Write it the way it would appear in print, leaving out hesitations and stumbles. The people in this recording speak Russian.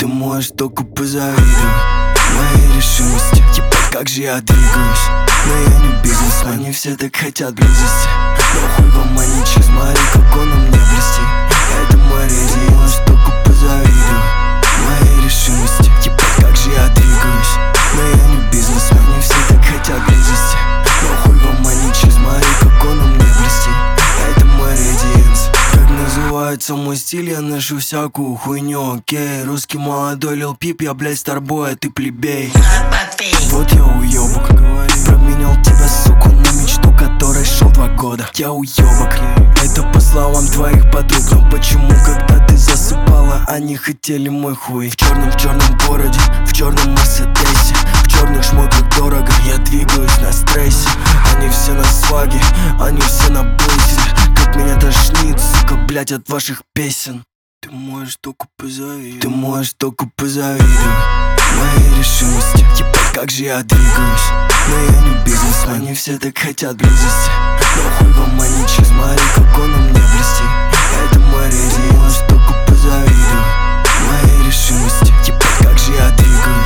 Ты можешь только позавидовать моей решимости. Типа как же я двигаюсь, но я не бизнесмен. Они все так хотят близости, но хуй вам они, смотри, как он у меня блестит. Это мой рейс, ты можешь только позавидовать моей решимости. Типа как же я двигаюсь, но я не бизнесмен. Они все так хотят близости, но хуй вам они, смотри, как он у меня блестит. Это мой редиенс. Как называется мой стиль, я ношу всякую хуйню, окей. Русский молодой Lil Peep, я, блядь, старбой, а ты плебей. Вот я уёбок, променял тебя, суку, на мечту, которой шел 2 года. Я уёбок, это по словам твоих подруг. Но почему, когда ты засыпала, они хотели мой хуй? В черном городе, в черном мерседесе, в черных шмотках дорого, я двигаюсь на стрессе. Они все на сваге, они все на бейсе. Как меня тошнит, сука, блять, от ваших песен. Ты можешь только позавидовать, ты можешь только позавидовать моей решимости. Типа как же я двигаюсь, но я не бизнесмен. Они все так хотят близости, но хуй вам они, смотри, как он у меня блестит. Это мой рейс, ты можешь только позавидовать моей решимости. Типа как же я двигаюсь,